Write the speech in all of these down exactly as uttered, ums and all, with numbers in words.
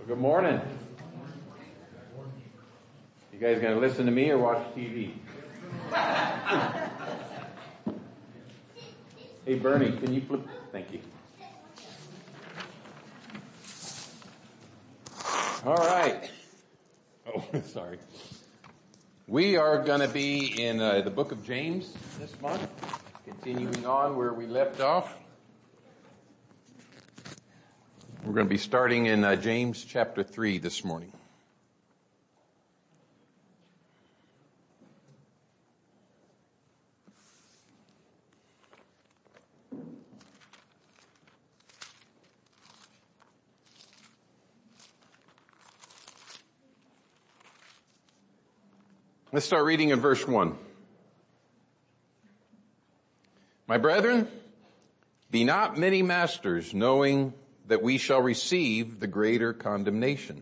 Good morning. You guys gonna listen to me or watch T V? Hey Bernie, can you flip? Thank you. All right. Oh, sorry. We are going to be in uh, the book of James this month, continuing on where we left off. We're going to be starting in uh, James chapter three this morning. Let's start reading in verse one. My brethren, be not many masters, knowing that we shall receive the greater condemnation.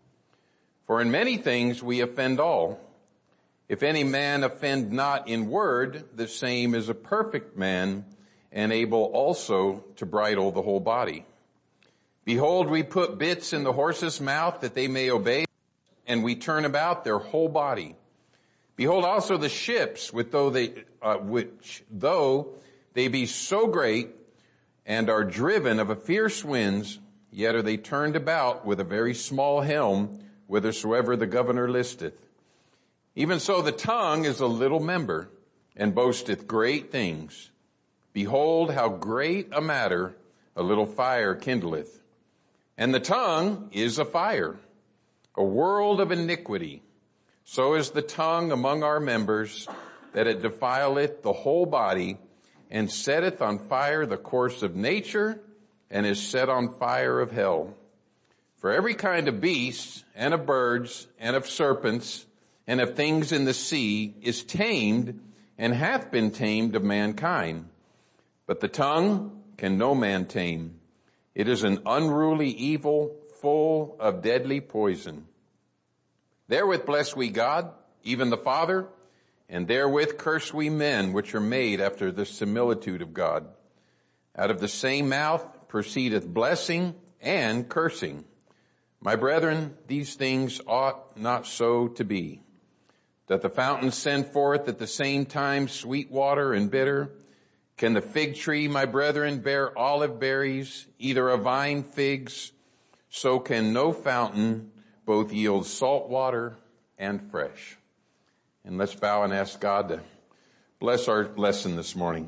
For in many things we offend all. If any man offend not in word, the same is a perfect man, and able also to bridle the whole body. Behold, we put bits in the horse's mouth that they may obey, and we turn about their whole body. Behold also the ships, with though they, uh, which though they be so great, and are driven of a fierce winds, yet are they turned about with a very small helm, whithersoever the governor listeth. Even so the tongue is a little member, and boasteth great things. Behold how great a matter a little fire kindleth. And the tongue is a fire, a world of iniquity. So is the tongue among our members, that it defileth the whole body, and setteth on fire the course of nature, and is set on fire of hell. For every kind of beasts, and of birds, and of serpents, and of things in the sea is tamed, and hath been tamed of mankind. But the tongue can no man tame. It is an unruly evil, full of deadly poison. Therewith bless we God, even the Father, and therewith curse we men, which are made after the similitude of God. Out of the same mouth proceedeth blessing and cursing. My brethren, these things ought not so to be. Doth the fountain send forth at the same time sweet water and bitter? Can the fig tree, my brethren, bear olive berries, either a vine figs? So can no fountain both yield salt water and fresh. And let's bow and ask God to bless our lesson this morning.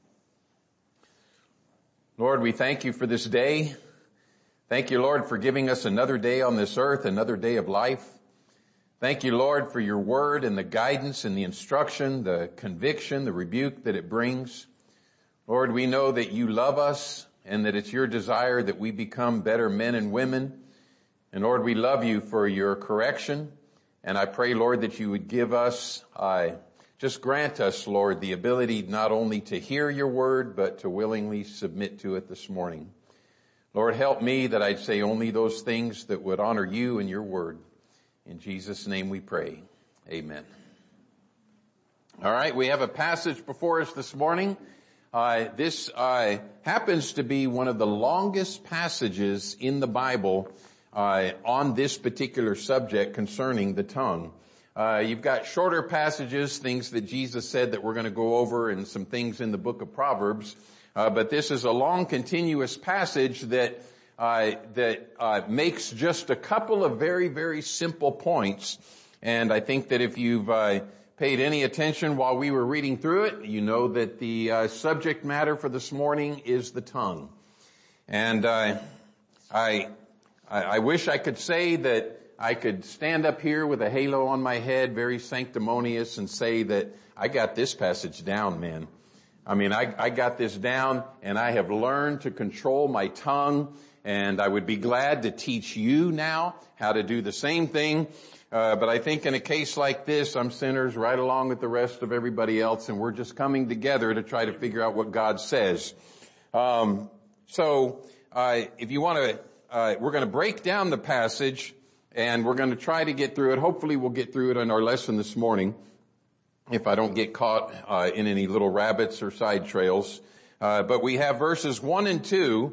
Lord, we thank you for this day. Thank you, Lord, for giving us another day on this earth, another day of life. Thank you, Lord, for your word and the guidance and the instruction, the conviction, the rebuke that it brings. Lord, we know that you love us and that it's your desire that we become better men and women. And Lord, we love you for your correction. And I pray, Lord, that you would give us, uh, just grant us, Lord, the ability not only to hear your word, but to willingly submit to it this morning. Lord, help me that I'd say only those things that would honor you and your word. In Jesus' name we pray. Amen. All right, we have a passage before us this morning. Uh, this uh, happens to be one of the longest passages in the Bible Uh, on this particular subject concerning the tongue. Uh, you've got shorter passages, things that Jesus said that we're going to go over, and some things in the book of Proverbs. Uh, but this is a long, continuous passage that uh, that uh, makes just a couple of very, very simple points. And I think that if you've uh, paid any attention while we were reading through it, you know that the uh, subject matter for this morning is the tongue. And uh, I. I wish I could say that I could stand up here with a halo on my head, very sanctimonious, and say that I got this passage down, man. I mean, I, I got this down, and I have learned to control my tongue, and I would be glad to teach you now how to do the same thing. Uh, but I think in a case like this, I'm sinners right along with the rest of everybody else, and we're just coming together to try to figure out what God says. Um, so, uh, if you want to Uh, we're going to break down the passage, and we're going to try to get through it. Hopefully we'll get through it in our lesson this morning, if I don't get caught uh, in any little rabbits or side trails. Uh, but we have verses one and two,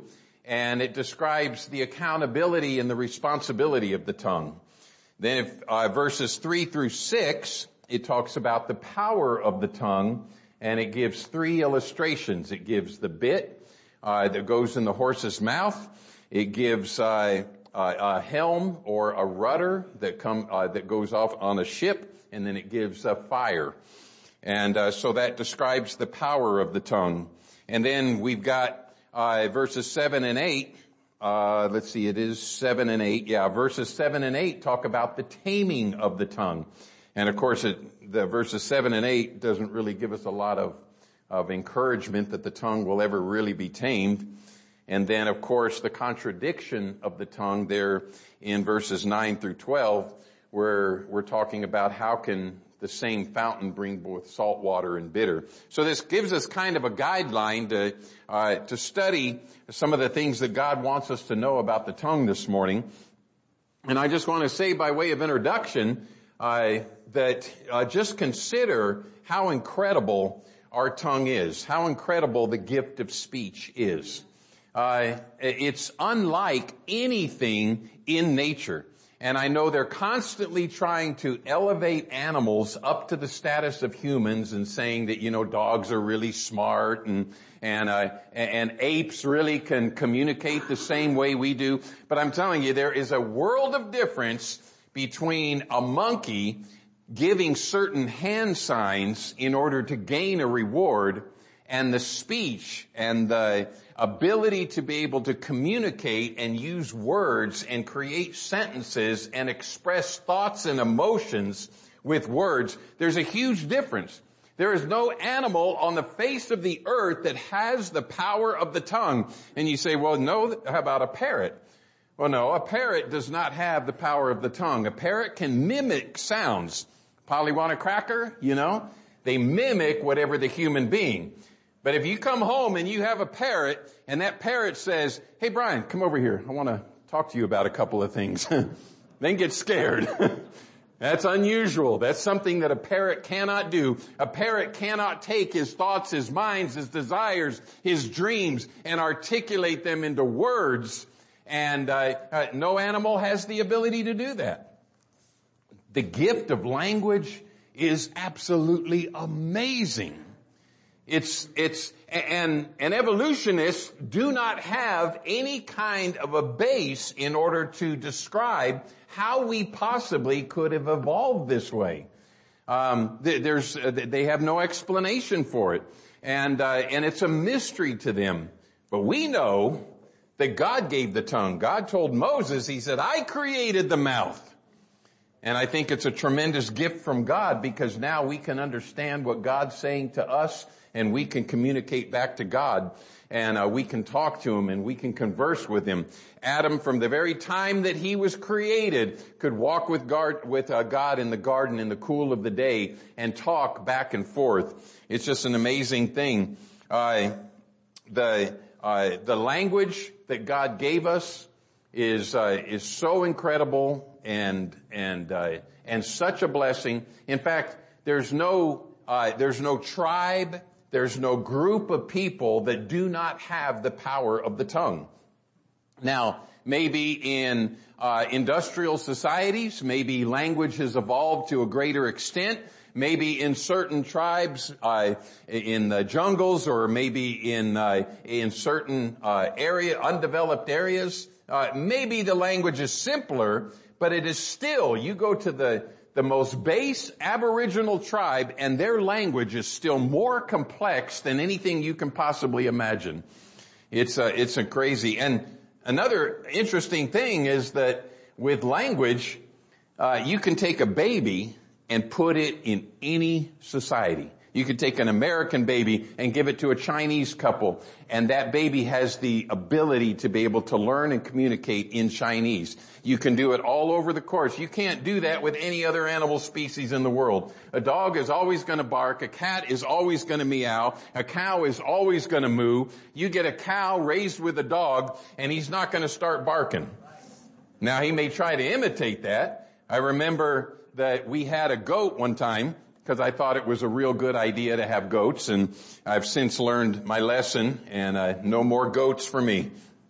and it describes the accountability and the responsibility of the tongue. Then if, uh, verses three through six, it talks about the power of the tongue, and it gives three illustrations. It gives the bit, uh, that goes in the horse's mouth. It gives, uh, uh a helm or a rudder that come, uh, that goes off on a ship, and then it gives a fire. And, uh, so that describes the power of the tongue. And then we've got, uh, verses seven and eight. Uh, let's see, it is seven and eight. Yeah, verses seven and eight talk about the taming of the tongue. And of course, it, the verses seven and eight doesn't really give us a lot of, of encouragement that the tongue will ever really be tamed. And then of course, the contradiction of the tongue there in verses nine through twelve, where we're talking about how can the same fountain bring both salt water and bitter. So this gives us kind of a guideline to, uh, to study some of the things that God wants us to know about the tongue this morning. And I just want to say by way of introduction, uh, that, uh, just consider how incredible our tongue is, how incredible the gift of speech is. Uh, it's unlike anything in nature. And I know they're constantly trying to elevate animals up to the status of humans and saying that, you know, dogs are really smart and, and, uh, and apes really can communicate the same way we do. But I'm telling you, there is a world of difference between a monkey giving certain hand signs in order to gain a reward and the speech and the ability to be able to communicate and use words and create sentences and express thoughts and emotions with words. There's a huge difference. There is no animal on the face of the earth that has the power of the tongue. And you say, well, no, how about a parrot? Well, no, a parrot does not have the power of the tongue. A parrot can mimic sounds. Polly want a cracker? You know, they mimic whatever the human being. But if you come home and you have a parrot and that parrot says, hey, Brian, come over here. I want to talk to you about a couple of things. Then get scared. That's unusual. That's something that a parrot cannot do. A parrot cannot take his thoughts, his minds, his desires, his dreams and articulate them into words. And uh, uh, no animal has the ability to do that. The gift of language is absolutely amazing. It's, it's, and, and evolutionists do not have any kind of a base in order to describe how we possibly could have evolved this way. Um, there's, they have no explanation for it. And, uh, and it's a mystery to them. But we know that God gave the tongue. God told Moses, he said, I created the mouth. And I think it's a tremendous gift from God because now we can understand what God's saying to us and we can communicate back to God and uh, we can talk to him and we can converse with him. Adam, from the very time that he was created, could walk with God, with uh, God in the garden in the cool of the day and talk back and forth. It's just an amazing thing. Uh, the, uh, the language that God gave us is, uh, is so incredible and, and, uh, and such a blessing. In fact, there's no, uh, there's no tribe, there's no group of people that do not have the power of the tongue. Now, maybe in, uh, industrial societies, maybe language has evolved to a greater extent. Maybe in certain tribes, uh, in the jungles or maybe in, uh, in certain, uh, area, undeveloped areas, uh, maybe the language is simpler, but it is still, you go to the, the most base Aboriginal tribe and their language is still more complex than anything you can possibly imagine. It's, uh, it's a crazy. And another interesting thing is that with language, uh, you can take a baby and put it in any society. You could take an American baby and give it to a Chinese couple, and that baby has the ability to be able to learn and communicate in Chinese. You can do it all over the course. You can't do that with any other animal species in the world. A dog is always going to bark. A cat is always going to meow. A cow is always going to moo. You get a cow raised with a dog, and he's not going to start barking. Now, he may try to imitate that. I remember that we had a goat one time, because I thought it was a real good idea to have goats, and I've since learned my lesson, and uh, no more goats for me.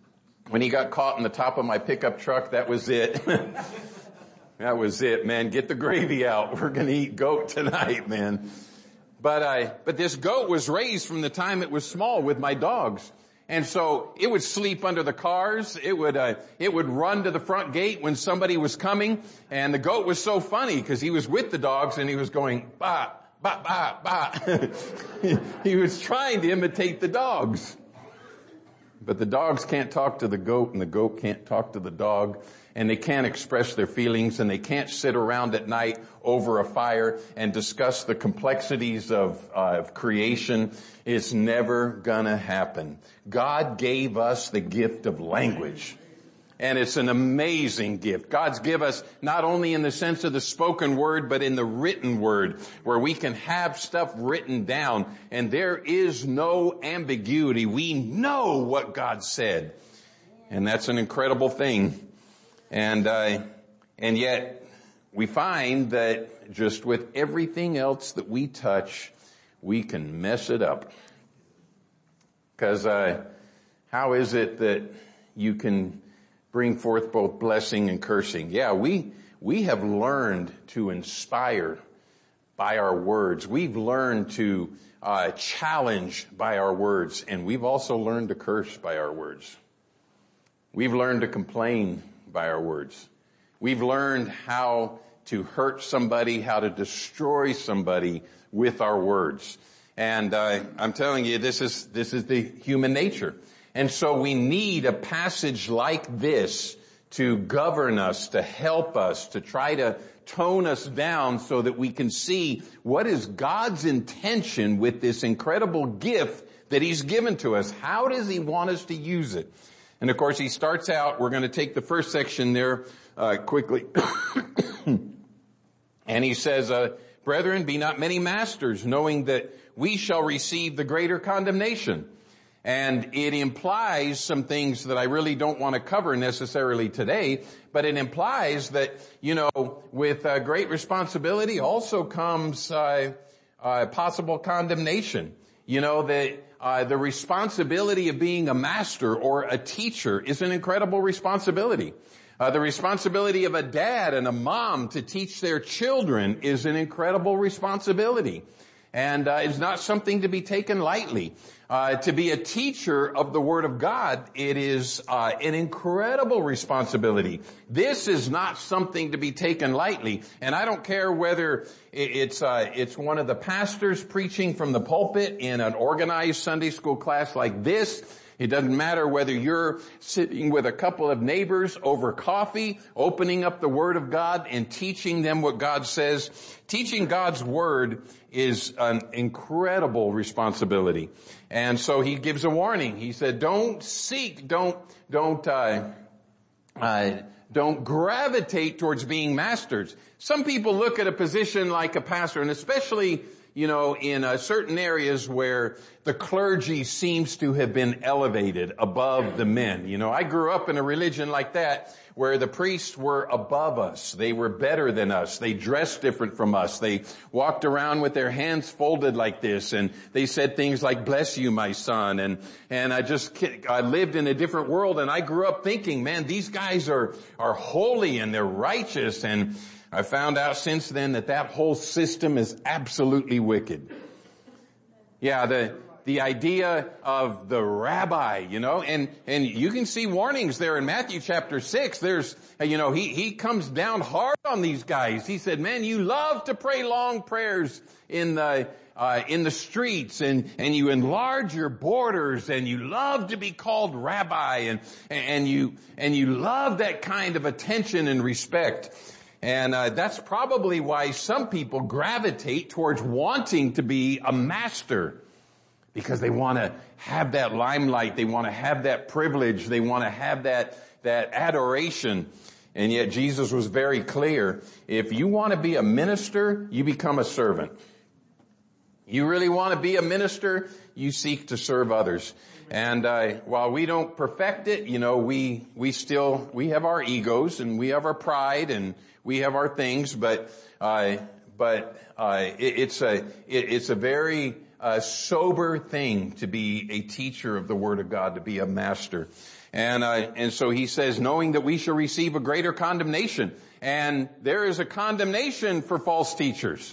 when he got caught in the top of my pickup truck, that was it. That was it, man. Get the gravy out. We're going to eat goat tonight, man. But I, but this goat was raised from the time it was small with my dogs. And so it would sleep under the cars. It would, uh, it would run to the front gate when somebody was coming. And the goat was so funny because he was with the dogs and he was going, bah, bah, bah, bah. He was trying to imitate the dogs. But the dogs can't talk to the goat and the goat can't talk to the dog. And they can't express their feelings and they can't sit around at night over a fire and discuss the complexities of, uh, of creation. It's never gonna happen. God gave us the gift of language. And it's an amazing gift. God's give us not only in the sense of the spoken word, but in the written word, where we can have stuff written down. And there is no ambiguity. We know what God said. And that's an incredible thing. And, uh, and yet we find that just with everything else that we touch, we can mess it up. Cause, uh, how is it that you can bring forth both blessing and cursing? Yeah, we, we have learned to inspire by our words. We've learned to, uh, challenge by our words. And we've also learned to curse by our words. We've learned to complain by our words. We've learned how to hurt somebody, how to destroy somebody with our words. And uh, I'm telling you, this is this is the human nature. And so we need a passage like this to govern us, to help us, to try to tone us down so that we can see what is God's intention with this incredible gift that He's given to us. How does He want us to use it? And of course, he starts out, we're going to take the first section there uh, quickly. And he says, uh, brethren, be not many masters, knowing that we shall receive the greater condemnation. And it implies some things that I really don't want to cover necessarily today, but it implies that, you know, with uh, great responsibility also comes uh, uh, possible condemnation. You know, that Uh, the responsibility of being a master or a teacher is an incredible responsibility. Uh, the responsibility of a dad and a mom to teach their children is an incredible responsibility. And uh, it's not something to be taken lightly. Uh, to be a teacher of the Word of God, it is uh, an incredible responsibility. This is not something to be taken lightly. And I don't care whether it's uh, it's one of the pastors preaching from the pulpit in an organized Sunday school class like this. It doesn't matter whether you're sitting with a couple of neighbors over coffee, opening up the Word of God and teaching them what God says. Teaching God's Word is an incredible responsibility. And so he gives a warning. He said, don't seek, don't, don't, uh, uh, don't gravitate towards being masters. Some people look at a position like a pastor, and especially, you know, in uh, certain areas where the clergy seems to have been elevated above the men. You know, I grew up in a religion like that where the priests were above us. They were better than us. They dressed different from us. They walked around with their hands folded like this, and they said things like, bless you, my son. And, and I just, I lived in a different world, and I grew up thinking, man, these guys are, are holy and they're righteous. And I found out since then that that whole system is absolutely wicked. Yeah, the, the idea of the rabbi, you know, and, and you can see warnings there in Matthew chapter six. There's, you know, he, he comes down hard on these guys. He said, man, you love to pray long prayers in the, uh, in the streets, and, and you enlarge your borders, and you love to be called rabbi, and, and you, and you love that kind of attention and respect. And uh, that's probably why some people gravitate towards wanting to be a master, because they want to have that limelight, they want to have that privilege, they want to have that that adoration. And yet Jesus was very clear. If you want to be a minister, you become a servant. You really want to be a minister, you seek to serve others. And uh, while we don't perfect it, you know, we we still we have our egos and we have our pride and we have our things, but uh, but uh, it, it's a it, it's a very uh, sober thing to be a teacher of the Word of God, to be a master. And, uh, and so he says, knowing that we shall receive a greater condemnation. And there is a condemnation for false teachers.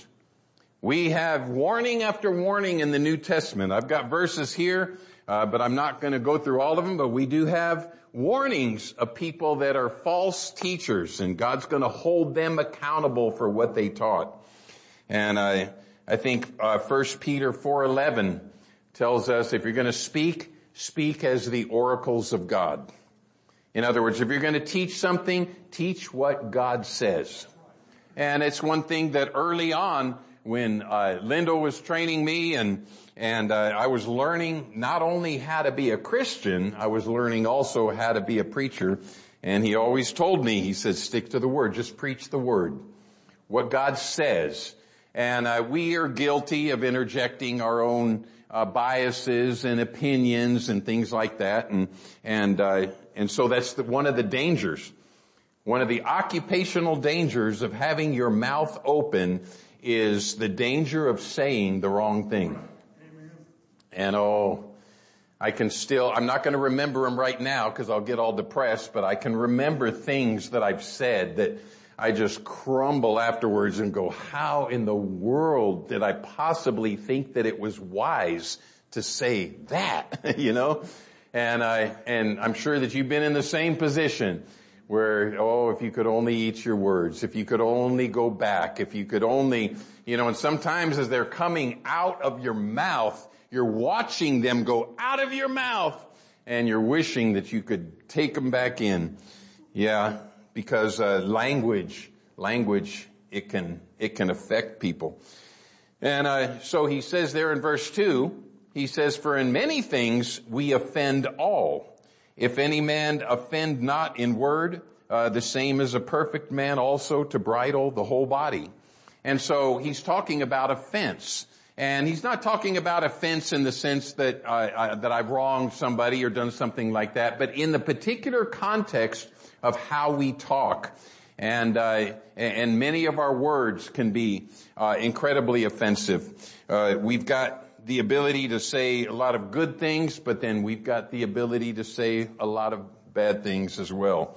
We have warning after warning in the New Testament. I've got verses here, uh, but I'm not going to go through all of them, but we do have warnings of people that are false teachers, and God's going to hold them accountable for what they taught. And I, I think, uh, First Peter four eleven tells us if you're going to speak, speak as the oracles of God. In other words, if you're going to teach something, teach what God says. And it's one thing that early on, when uh, Linda was training me and and uh, I was learning not only how to be a Christian, I was learning also how to be a preacher. And he always told me, he said, stick to the word, just preach the word, what God says. And uh, we are guilty of interjecting our own uh, biases and opinions and things like that. And and uh, and so that's the, one of the dangers, one of the occupational dangers of having your mouth open is the danger of saying the wrong thing. Amen. And oh, I can still, I'm not going to remember them right now because I'll get all depressed, but I can remember things that I've said that I just crumble afterwards and go, how in the world did I possibly think that it was wise to say that, you know? And I, and I'm sure that you've been in the same position where, oh, if you could only eat your words, if you could only go back, if you could only, you know, and sometimes as they're coming out of your mouth, you're watching them go out of your mouth and you're wishing that you could take them back in. Yeah, because uh, language, language, it can, it can affect people. And uh, so he says there in verse two, he says, for in many things we offend all. If any man offend not in word, uh, the same is a perfect man also to bridle the whole body. And so he's talking about offense. And he's not talking about offense in the sense that, uh, uh, that I've wronged somebody or done something like that, but in the particular context of how we talk. And, uh, and many of our words can be, uh, incredibly offensive. Uh, we've got the ability to say a lot of good things, but then we've got the ability to say a lot of bad things as well.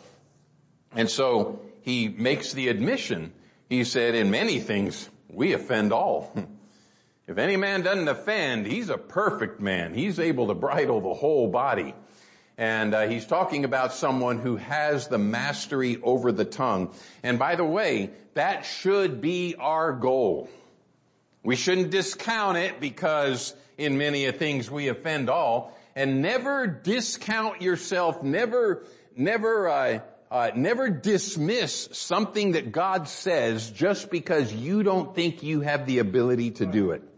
And so he makes the admission. He said, in many things, we offend all. If any man doesn't offend, he's a perfect man. He's able to bridle the whole body. And uh, he's talking about someone who has the mastery over the tongue. And by the way, that should be our goal. We shouldn't discount it because in many things we offend all. And never discount yourself. Never, never, uh, uh, never dismiss something that God says just because you don't think you have the ability to do it.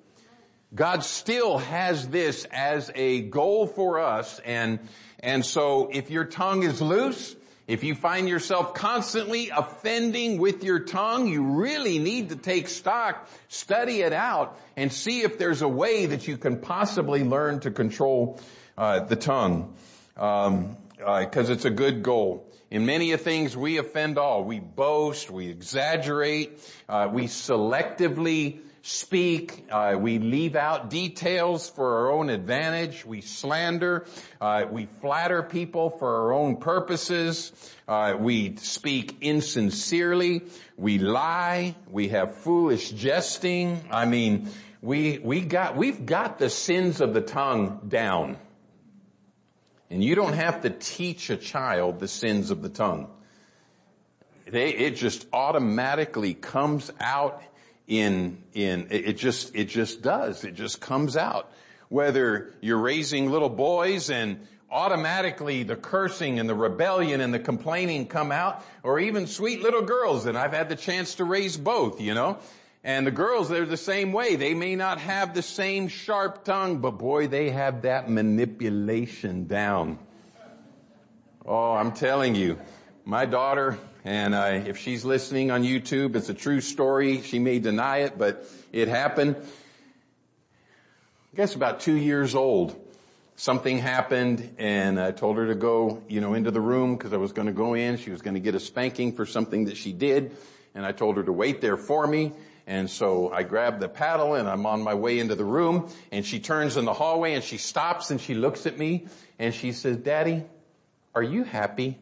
God still has this as a goal for us. And, and so if your tongue is loose, if you find yourself constantly offending with your tongue, you really need to take stock, study it out, and see if there's a way that you can possibly learn to control uh, the tongue, um, uh, 'cause it's a good goal. In many of things, we offend all. We boast, we exaggerate, uh, we selectively speak, uh, we leave out details for our own advantage, we slander, uh, we flatter people for our own purposes, uh, we speak insincerely, we lie, we have foolish jesting. I mean, we, we got, we've got the sins of the tongue down. And you don't have to teach a child the sins of the tongue. They, it just automatically comes out in, in, it just, it just does. It just comes out. Whether you're raising little boys and automatically the cursing and the rebellion and the complaining come out, or even sweet little girls, and I've had the chance to raise both, you know. And the girls, they're the same way. They may not have the same sharp tongue, but boy, they have that manipulation down. Oh, I'm telling you, my daughter, and uh, if she's listening on YouTube, it's a true story. She may deny it, but it happened. I guess about two years old, something happened, and I told her to go, you know, into the room because I was going to go in. She was going to get a spanking for something that she did, and I told her to wait there for me. And so I grabbed the paddle and I'm on my way into the room, and she turns in the hallway and she stops and she looks at me and she says, "Daddy, are you happy?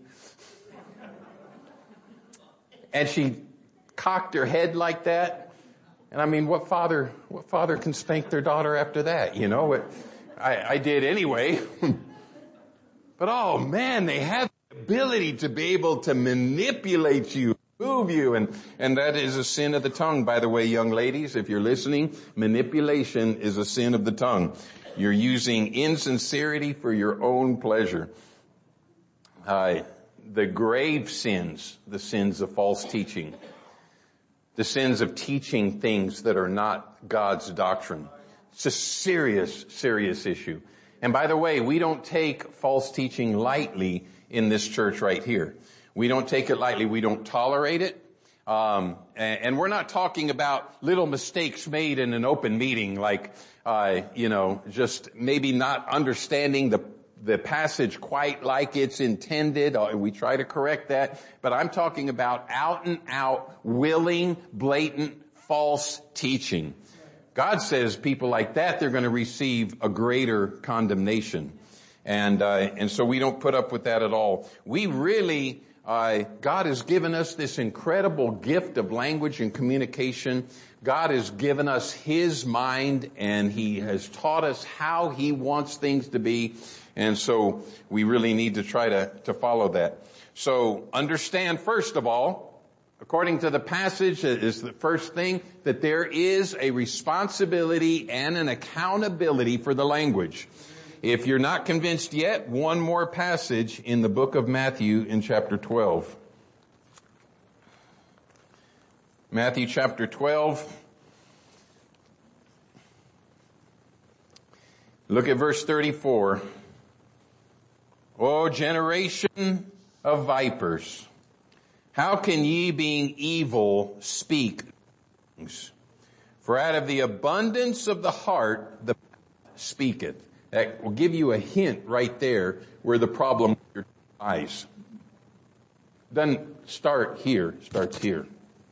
And she cocked her head like that. And I mean, what father, what father can spank their daughter after that? You know, it, I, I did anyway. But oh man, they have the ability to be able to manipulate you, move you. And, and that is a sin of the tongue, by the way, young ladies. If you're listening, manipulation is a sin of the tongue. You're using insincerity for your own pleasure. Uh, the grave sins, the sins of false teaching, the sins of teaching things that are not God's doctrine. It's a serious, serious issue. And by the way, we don't take false teaching lightly in this church right here. We don't take it lightly. We don't tolerate it. Um, and, and we're not talking about little mistakes made in an open meeting, like, uh, you know, just maybe not understanding the the passage quite like it's intended. We try to correct that. But I'm talking about out and out, willing, blatant, false teaching. God says people like that, they're going to receive a greater condemnation. And, uh, and so we don't put up with that at all. We really, uh, God has given us this incredible gift of language and communication. God has given us His mind, and He has taught us how He wants things to be. And so we really need to try to, to follow that. So understand, first of all, according to the passage, is the first thing, that there is a responsibility and an accountability for the language. If you're not convinced yet, one more passage in the book of Matthew in chapter twelve. Matthew chapter twelve. Look at verse thirty-four. O generation of vipers, how can ye, being evil, speak things? For out of the abundance of the heart, the mouth speaketh. That will give you a hint right there where the problem with your eyes. Doesn't start here, starts here.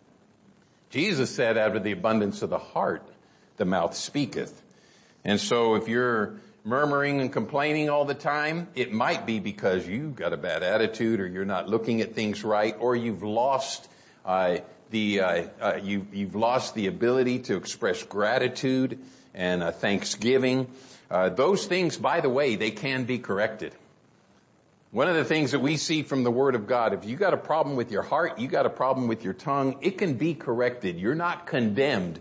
Jesus said, out of the abundance of the heart, the mouth speaketh. And so if you're murmuring and complaining all the time, it might be because you've got a bad attitude, or you're not looking at things right, or you've lost uh, the uh, uh, you, you've lost the ability to express gratitude and uh, thanksgiving. Uh, those things, by the way, they can be corrected. One of the things that we see from the Word of God, if you got a problem with your heart, you got a problem with your tongue, it can be corrected. You're not condemned.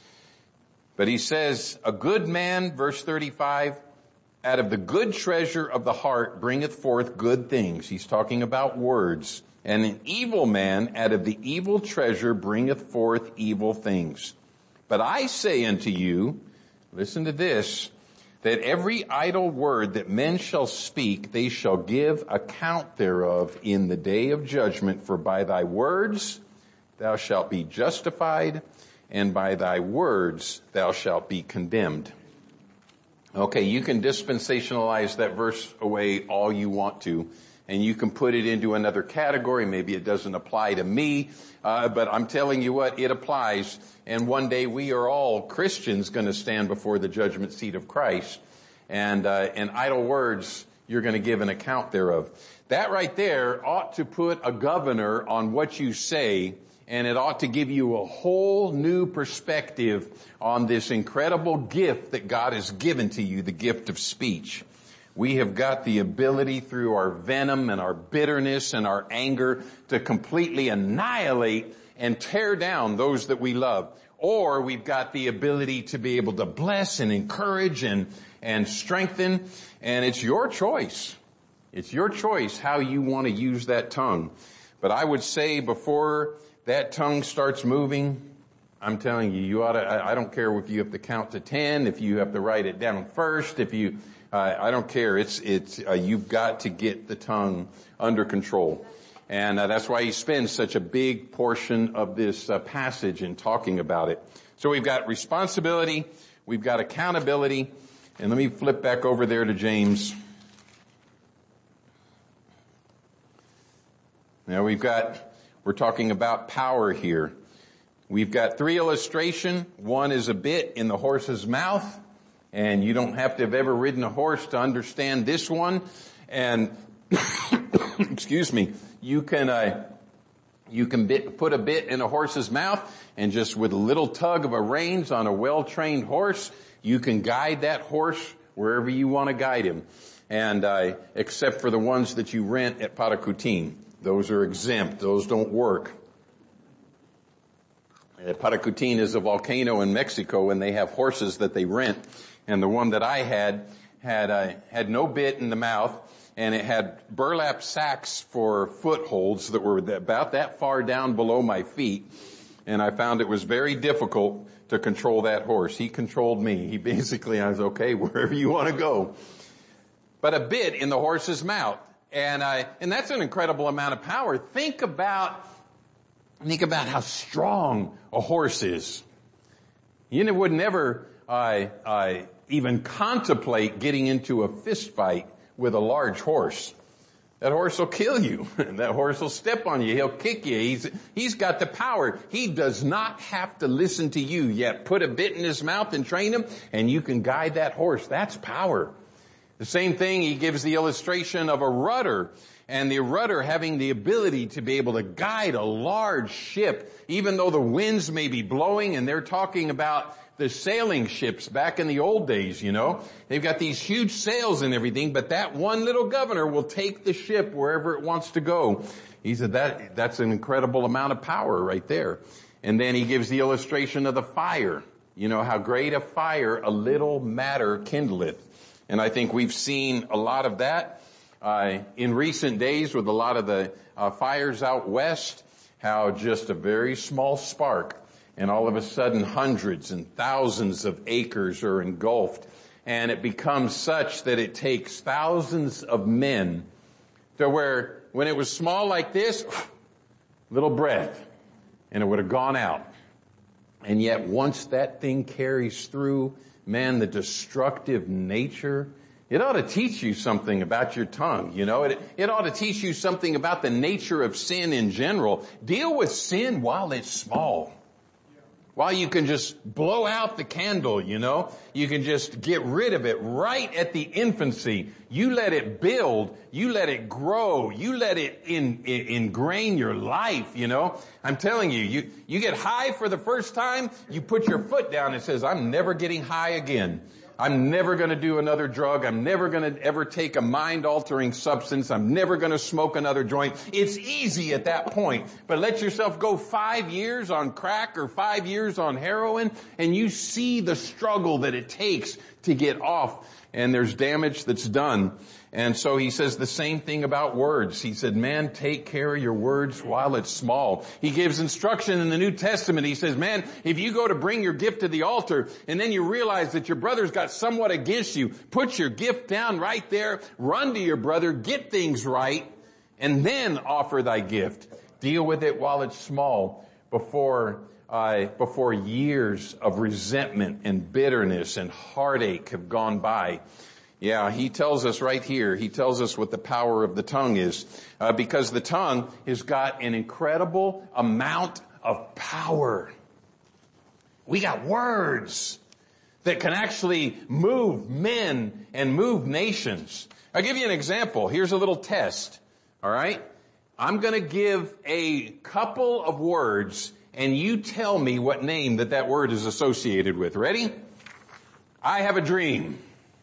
But he says, a good man, verse thirty-five, out of the good treasure of the heart bringeth forth good things. He's talking about words. And an evil man out of the evil treasure bringeth forth evil things. But I say unto you, listen to this, that every idle word that men shall speak, they shall give account thereof in the day of judgment. For by thy words thou shalt be justified, and by thy words thou shalt be condemned. Okay, you can dispensationalize that verse away all you want to, and you can put it into another category. Maybe it doesn't apply to me, uh, but I'm telling you what, it applies. And one day we are all Christians going to stand before the judgment seat of Christ, and uh, and idle words, you're going to give an account thereof. That right there ought to put a governor on what you say, and it ought to give you a whole new perspective on this incredible gift that God has given to you, the gift of speech. We have got the ability through our venom and our bitterness and our anger to completely annihilate and tear down those that we love. Or we've got the ability to be able to bless and encourage and, and strengthen. And it's your choice. It's your choice how you want to use that tongue. But I would say before that tongue starts moving, I'm telling you, you ought to, I, I don't care if you have to count to ten, if you have to write it down first, if you, uh, I don't care. It's, it's, uh, you've got to get the tongue under control. And uh, that's why he spends such a big portion of this uh, passage in talking about it. So we've got responsibility, we've got accountability, and let me flip back over there to James. Now we've got, we're talking about power here. We've got three illustrations. One is a bit in the horse's mouth, and you don't have to have ever ridden a horse to understand this one. And excuse me, you can, uh, you can bit, put a bit in a horse's mouth, and just with a little tug of a reins on a well-trained horse, you can guide that horse wherever you want to guide him. And, uh, except for the ones that you rent at Paracutin. Those are exempt. Those don't work. Uh, Paracutin is a volcano in Mexico, and they have horses that they rent. And the one that I had, had, uh, had no bit in the mouth, and it had burlap sacks for footholds that were about that far down below my feet. And I found it was very difficult to control that horse. He controlled me. He basically, I was okay, wherever you want to go. But a bit in the horse's mouth. And I, and that's an incredible amount of power. Think about, think about how strong a horse is. You would never, uh, uh, even contemplate getting into a fist fight with a large horse. That horse will kill you. That horse will step on you. He'll kick you. He's, he's got the power. He does not have to listen to you yet. Put a bit in his mouth and train him, and you can guide that horse. That's power. The same thing, he gives the illustration of a rudder, and the rudder having the ability to be able to guide a large ship, even though the winds may be blowing, and they're talking about the sailing ships back in the old days, you know. They've got these huge sails and everything, but that one little governor will take the ship wherever it wants to go. He said that, that's an incredible amount of power right there. And then he gives the illustration of the fire. You know, how great a fire a little matter kindleth. And I think we've seen a lot of that, uh, in recent days with a lot of the, uh, fires out west, how just a very small spark, and all of a sudden hundreds and thousands of acres are engulfed. And it becomes such that it takes thousands of men to where when it was small like this, little breath, and it would have gone out. And yet once that thing carries through, man, the destructive nature, it ought to teach you something about your tongue, you know. It, it ought to teach you something about the nature of sin in general. Deal with sin while it's small. While you can just blow out the candle, you know. You can just get rid of it right at the infancy. You let it build. You let it grow. You let it in, in, ingrain your life, you know. I'm telling you, you, you get high for the first time, you put your foot down and says, I'm never getting high again. I'm never going to do another drug. I'm never going to ever take a mind-altering substance. I'm never going to smoke another joint. It's easy at that point. But let yourself go five years on crack or five years on heroin, and you see the struggle that it takes to get off, and there's damage that's done. And so he says the same thing about words. He said, man, take care of your words while it's small. He gives instruction in the New Testament. He says, man, if you go to bring your gift to the altar and then you realize that your brother's got somewhat against you, put your gift down right there, run to your brother, get things right, and then offer thy gift. Deal with it while it's small before uh, before years of resentment and bitterness and heartache have gone by. Yeah, he tells us right here, he tells us what the power of the tongue is, uh, because the tongue has got an incredible amount of power. We got words that can actually move men and move nations. I'll give you an example. Here's a little test, all right? I'm going to give a couple of words, and you tell me what name that that word is associated with. Ready? I have a dream.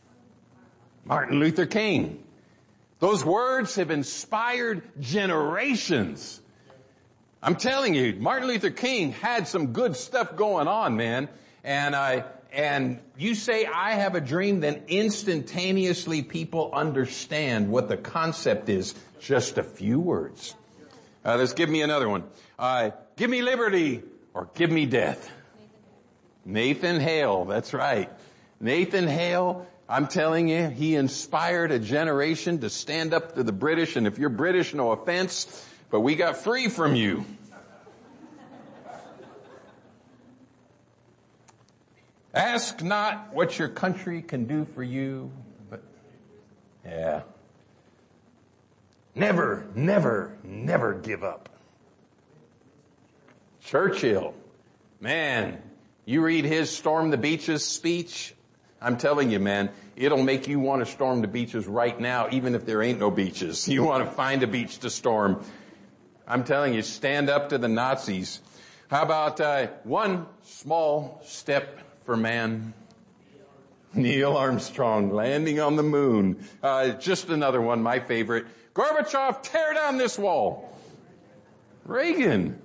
Martin Luther King. Those words have inspired generations. I'm telling you, Martin Luther King had some good stuff going on, man. And I, and you say, I have a dream, then instantaneously people understand what the concept is. Just a few words. Uh, let's give me another one. Uh, give me liberty or give me death. Nathan Hale. That's right. Nathan Hale. I'm telling you, he inspired a generation to stand up to the British, and if you're British, no offense, but we got free from you. Ask not what your country can do for you, but, yeah. Never, never, never give up. Churchill, man, you read his Storm the Beaches speech, I'm telling you, man, it'll make you want to storm the beaches right now, even if there ain't no beaches. You want to find a beach to storm. I'm telling you, stand up to the Nazis. How about uh, one small step for man? Neil Armstrong landing on the moon. Uh, just another one, my favorite. Gorbachev, tear down this wall. Reagan.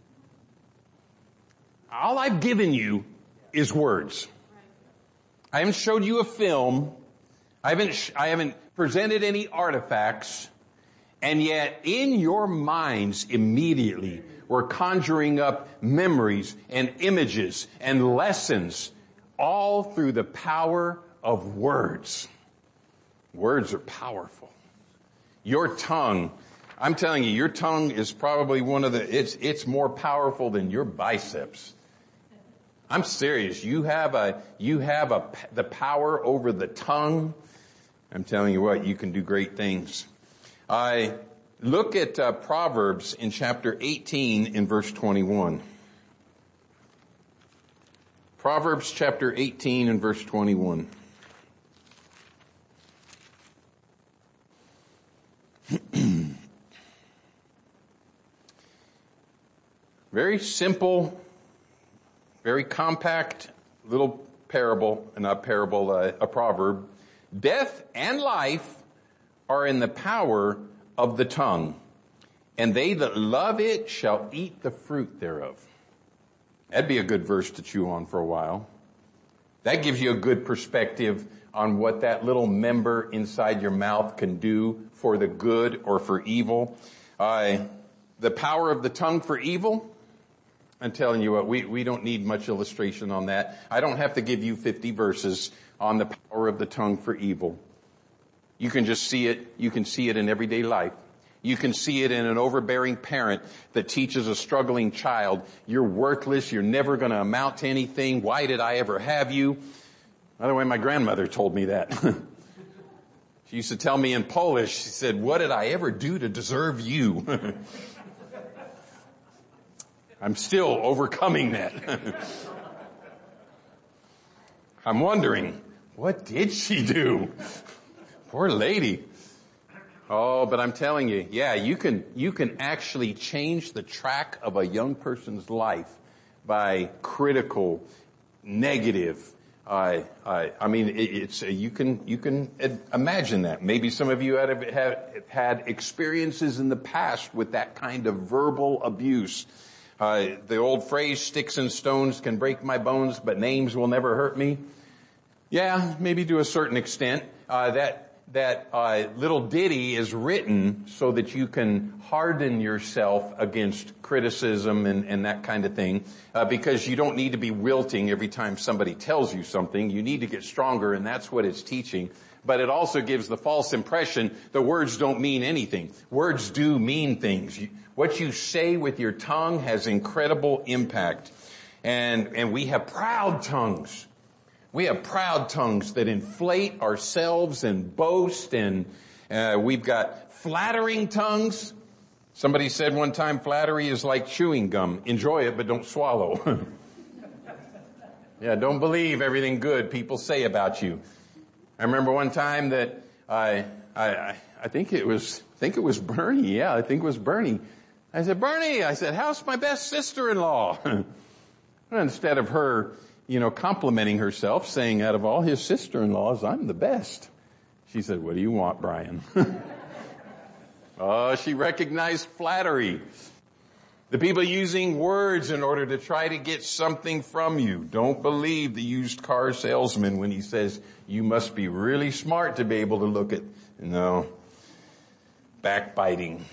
All I've given you is words. I haven't showed you a film. I haven't, sh- I haven't presented any artifacts. And yet in your minds immediately we're conjuring up memories and images and lessons all through the power of words. Words are powerful. Your tongue, I'm telling you, your tongue is probably one of the, it's, it's more powerful than your biceps. I'm serious. You have a, you have a, the power over the tongue. I'm telling you what, you can do great things. I look at uh, Proverbs in chapter eighteen in verse twenty-one. Proverbs chapter eighteen and verse twenty-one. Very simple, very compact little parable, not parable, uh, a proverb. Death and life are in the power of the tongue, and they that love it shall eat the fruit thereof. That'd be a good verse to chew on for a while. That gives you a good perspective on what that little member inside your mouth can do for the good or for evil. Uh, the power of the tongue for evil. I'm telling you what, we, we don't need much illustration on that. I don't have to give you fifty verses on the power of the tongue for evil. You can just see it, you can see it in everyday life. You can see it in an overbearing parent that teaches a struggling child, you're worthless, you're never going to amount to anything, why did I ever have you? By the way, my grandmother told me that. She used to tell me in Polish, she said, what did I ever do to deserve you? I'm still overcoming that. I'm wondering, what did she do? Poor lady. Oh, but I'm telling you, yeah, you can, you can actually change the track of a young person's life by critical, negative, uh, uh, I mean, it, it's, uh, you can, you can imagine that. Maybe some of you have, have had experiences in the past with that kind of verbal abuse. Uh, the old phrase, sticks and stones can break my bones, but names will never hurt me. Yeah, maybe to a certain extent. Uh, that, that, uh, little ditty is written so that you can harden yourself against criticism and, and that kind of thing, uh, because you don't need to be wilting every time somebody tells you something. You need to get stronger, and that's what it's teaching. But it also gives the false impression that words don't mean anything. Words do mean things. You, what you say with your tongue has incredible impact. And, and we have proud tongues. We have proud tongues that inflate ourselves and boast, and uh, we've got flattering tongues. Somebody said one time, flattery is like chewing gum. Enjoy it, but don't swallow. Yeah, don't believe everything good people say about you. I remember one time that I, I, I think it was, I think it was Bernie. Yeah, I think it was Bernie. I said, Bernie, I said, how's my best sister-in-law? Instead of her, you know, complimenting herself, saying out of all his sister-in-laws, I'm the best. She said, what do you want, Brian? Oh, she recognized flattery. The people using words in order to try to get something from you. Don't believe the used car salesman when he says, you must be really smart to be able to look at, no. Backbiting.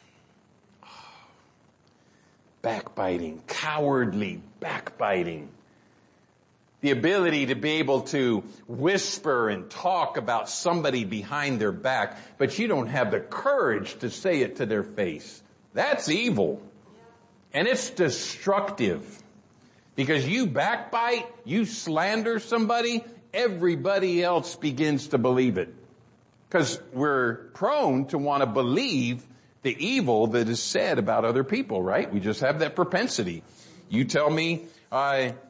Backbiting. Cowardly backbiting. The ability to be able to whisper and talk about somebody behind their back, but you don't have the courage to say it to their face. That's evil. And it's destructive. Because you backbite, you slander somebody, everybody else begins to believe it. Because we're prone to want to believe the evil that is said about other people, right? We just have that propensity. You tell me, I,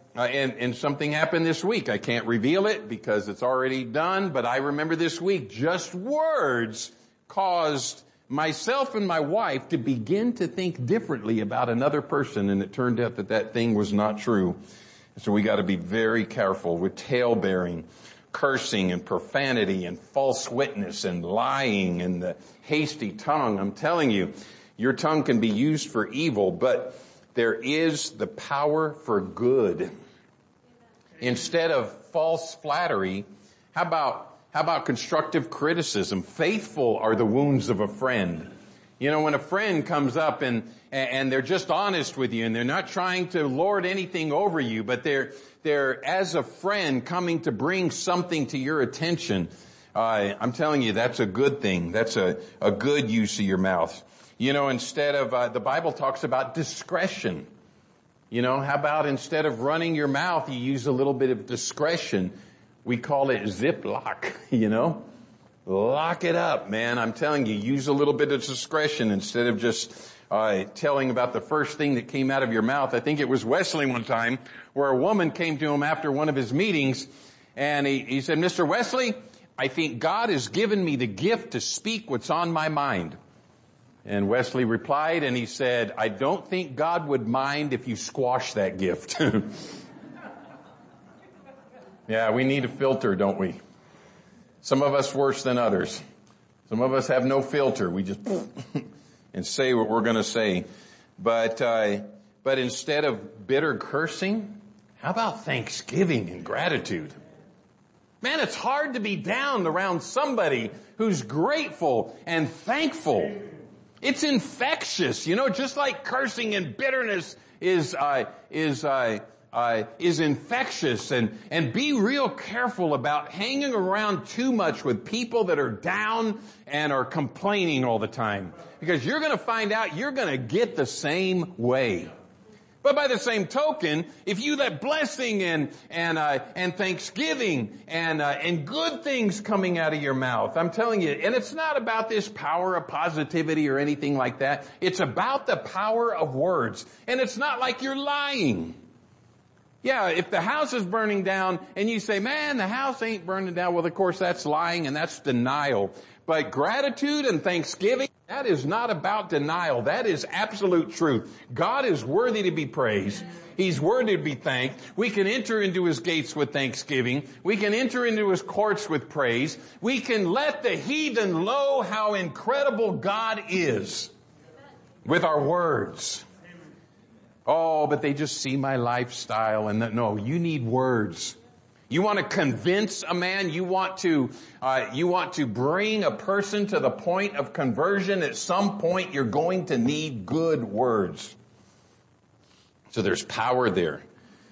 uh, and, and something happened this week. I can't reveal it because it's already done, but I remember this week, just words caused myself and my wife to begin to think differently about another person, and it turned out that that thing was not true. So we got to be very careful with tale-bearing, cursing and profanity and false witness and lying and the hasty tongue. I'm telling you, your tongue can be used for evil, but there is the power for good. Instead of false flattery, how about, how about constructive criticism? Faithful are the wounds of a friend. You know, when a friend comes up and, and they're just honest with you and they're not trying to lord anything over you, but they're, they're as a friend coming to bring something to your attention, uh, I'm telling you, that's a good thing. That's a, a good use of your mouth. You know, instead of, uh, the Bible talks about discretion. You know, how about instead of running your mouth, you use a little bit of discretion. We call it ziplock, you know. Lock it up, man. I'm telling you, use a little bit of discretion instead of just uh, telling about the first thing that came out of your mouth. I think it was Wesley one time where a woman came to him after one of his meetings and he, he said, Mister Wesley, I think God has given me the gift to speak what's on my mind. And Wesley replied and he said, I don't think God would mind if you squash that gift. Yeah, we need a filter, don't we? Some of us worse than others. Some of us have no filter. We just and say what we're going to say. But uh, but instead of bitter cursing, how about thanksgiving and gratitude? Man, it's hard to be down around somebody who's grateful and thankful. It's infectious, you know, just like cursing and bitterness is uh, is uh, uh, is infectious. And and be real careful about hanging around too much with people that are down and are complaining all the time, because you're going to find out you're going to get the same way. But by the same token, if you let blessing and and uh, and thanksgiving and uh, and good things coming out of your mouth, I'm telling you, and it's not about this power of positivity or anything like that. It's about the power of words, and it's not like you're lying. Yeah, if the house is burning down and you say, "Man, the house ain't burning down," well, of course that's lying and that's denial. But gratitude and thanksgiving, that is not about denial. That is absolute truth. God is worthy to be praised. He's worthy to be thanked. We can enter into His gates with thanksgiving. We can enter into His courts with praise. We can let the heathen know how incredible God is with our words. Oh, but they just see my lifestyle and that, no, you need words. You want to convince a man, you want to, uh, you want to bring a person to the point of conversion. At some point, you're going to need good words. So there's power there.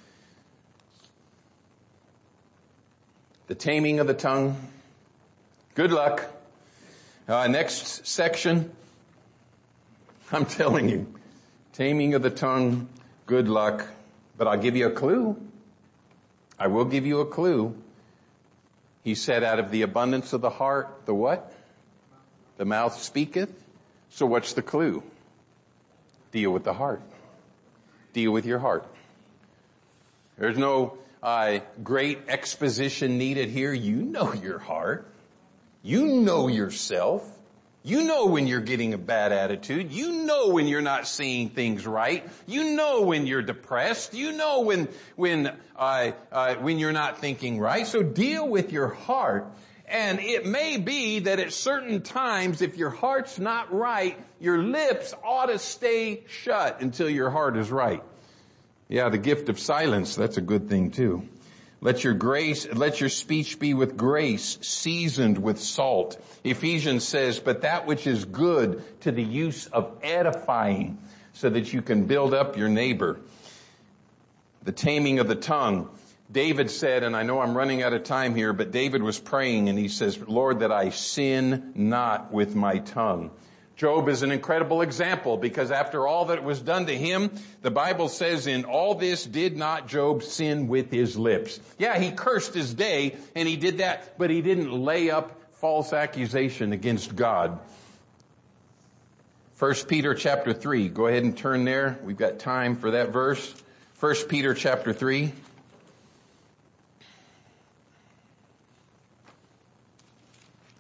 The taming of the tongue. Good luck. Uh, next section. I'm telling you, taming of the tongue, good luck. But I'll give you a clue. I will give you a clue. He said, out of the abundance of the heart, the what? The mouth speaketh. So what's the clue? Deal with the heart. Deal with your heart. There's no uh, great exposition needed here. You know your heart. You know yourself. You know when you're getting a bad attitude. You know when you're not seeing things right. You know when you're depressed. You know when when uh, uh, when you're not thinking right. So deal with your heart. And it may be that at certain times, if your heart's not right, your lips ought to stay shut until your heart is right. Yeah, the gift of silence, that's a good thing too. Let your grace, let your speech be with grace, seasoned with salt. Ephesians says, but that which is good to the use of edifying, so that you can build up your neighbor. The taming of the tongue. David said, and I know I'm running out of time here, but David was praying and he says, Lord, that I sin not with my tongue. Job is an incredible example, because after all that was done to him, the Bible says, in all this did not Job sin with his lips. Yeah, he cursed his day and he did that, but he didn't lay up false accusation against God. First Peter chapter three. Go ahead and turn there. We've got time for that verse. First Peter chapter three.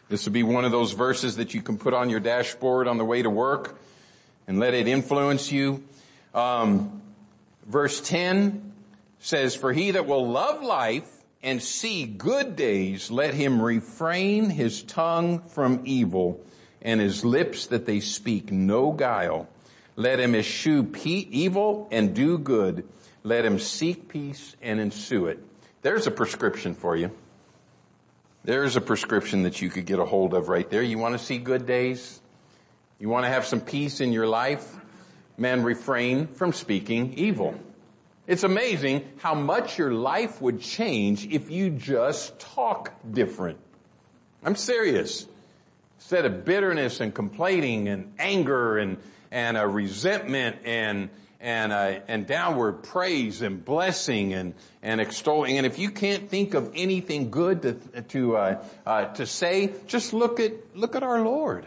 This would be one of those verses that you can put on your dashboard on the way to work and let it influence you. Um, verse ten says, for he that will love life and see good days, let him refrain his tongue from evil and his lips that they speak no guile. Let him eschew pe- evil and do good. Let him seek peace and ensue it. There's a prescription for you. There's a prescription that you could get a hold of right there. You want to see good days? You want to have some peace in your life? Man, refrain from speaking evil. It's amazing how much your life would change if you just talk different. I'm serious. Instead of bitterness and complaining and anger and, and uh, resentment and and uh, and downward praise and blessing and and extolling. And if you can't think of anything good to to uh, uh, to say, just look at look at our Lord.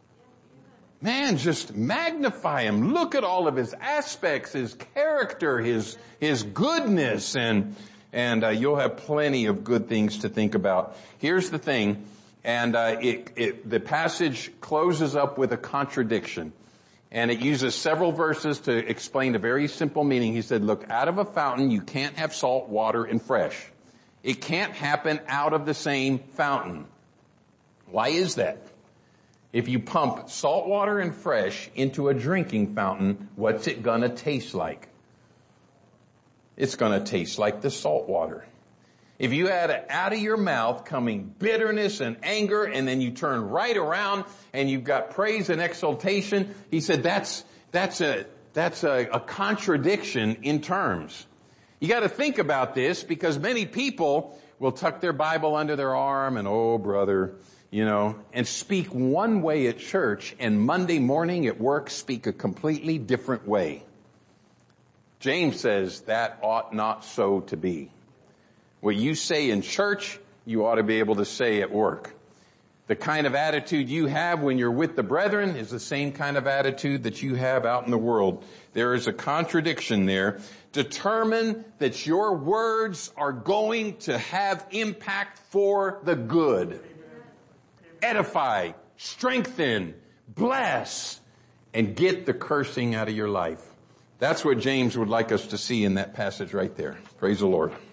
Man, just magnify him. Look at all of his aspects, his character, his his goodness, and and uh, you'll have plenty of good things to think about. Here's the thing, and uh, it, it the passage closes up with a contradiction. And it uses several verses to explain a very simple meaning. He said, look, out of a fountain you can't have salt water and fresh. It can't happen out of the same fountain. Why is that? If you pump salt water and fresh into a drinking fountain, what's it gonna taste like? It's gonna taste like the salt water. If you had it out of your mouth coming bitterness and anger, and then you turn right around and you've got praise and exaltation, he said that's, that's a, that's a, a contradiction in terms. You gotta think about this, because many people will tuck their Bible under their arm and, oh brother, you know, and speak one way at church, and Monday morning at work speak a completely different way. James says that ought not so to be. What you say in church, you ought to be able to say at work. The kind of attitude you have when you're with the brethren is the same kind of attitude that you have out in the world. There is a contradiction there. Determine that your words are going to have impact for the good. Edify, strengthen, bless, and get the cursing out of your life. That's what James would like us to see in that passage right there. Praise the Lord.